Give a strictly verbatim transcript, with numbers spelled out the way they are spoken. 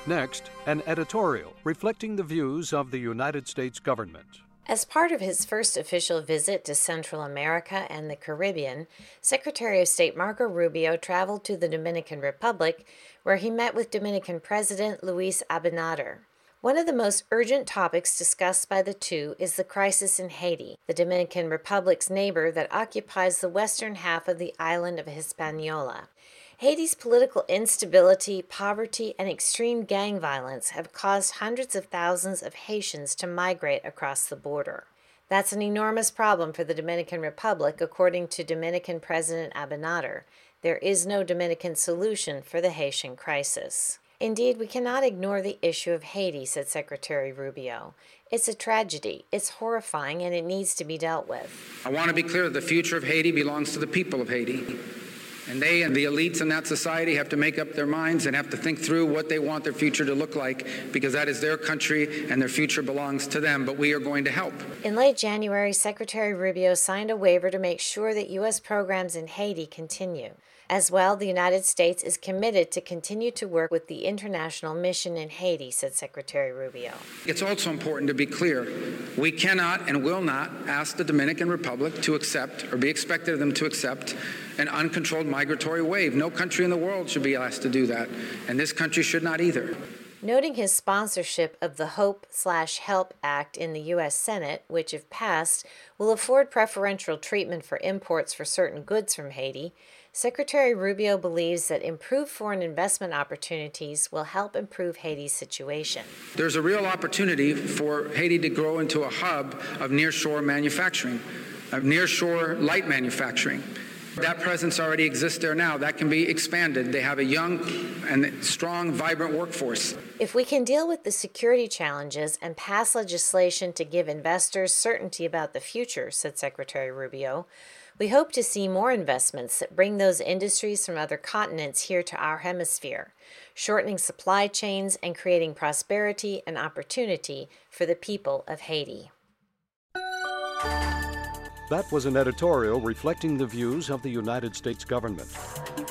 Next, an editorial reflecting the views of the United States government. As part of his first official visit to Central America and the Caribbean, Secretary of State Marco Rubio traveled to the Dominican Republic, where he met with Dominican President Luis Abinader. One of the most urgent topics discussed by the two is the crisis in Haiti, the Dominican Republic's neighbor that occupies the western half of the island of Hispaniola. Haiti's political instability, poverty, and extreme gang violence have caused hundreds of thousands of Haitians to migrate across the border. That's an enormous problem for the Dominican Republic, according to Dominican President Abinader. There is no Dominican solution for the Haitian crisis. Indeed, we cannot ignore the issue of Haiti, said Secretary Rubio. It's a tragedy, it's horrifying, and it needs to be dealt with. I want to be clear that the future of Haiti belongs to the people of Haiti. And they and the elites in that society have to make up their minds and have to think through what they want their future to look like, because that is their country and their future belongs to them, but we are going to help. In late January, Secretary Rubio signed a waiver to make sure that U S programs in Haiti continue. As well, the United States is committed to continue to work with the international mission in Haiti, said Secretary Rubio. It's also important to be clear. We cannot and will not ask the Dominican Republic to accept or be expected of them to accept an uncontrolled migratory wave. No country in the world should be asked to do that, and this country should not either. Noting his sponsorship of the HOPE/HELP Act in the U S Senate, which, if passed, will afford preferential treatment for imports for certain goods from Haiti, Secretary Rubio believes that improved foreign investment opportunities will help improve Haiti's situation. There's a real opportunity for Haiti to grow into a hub of nearshore manufacturing, of nearshore light manufacturing. That presence already exists there now. That can be expanded. They have a young and strong, vibrant workforce. If we can deal with the security challenges and pass legislation to give investors certainty about the future, said Secretary Rubio, we hope to see more investments that bring those industries from other continents here to our hemisphere, shortening supply chains and creating prosperity and opportunity for the people of Haiti. That was an editorial reflecting the views of the United States government.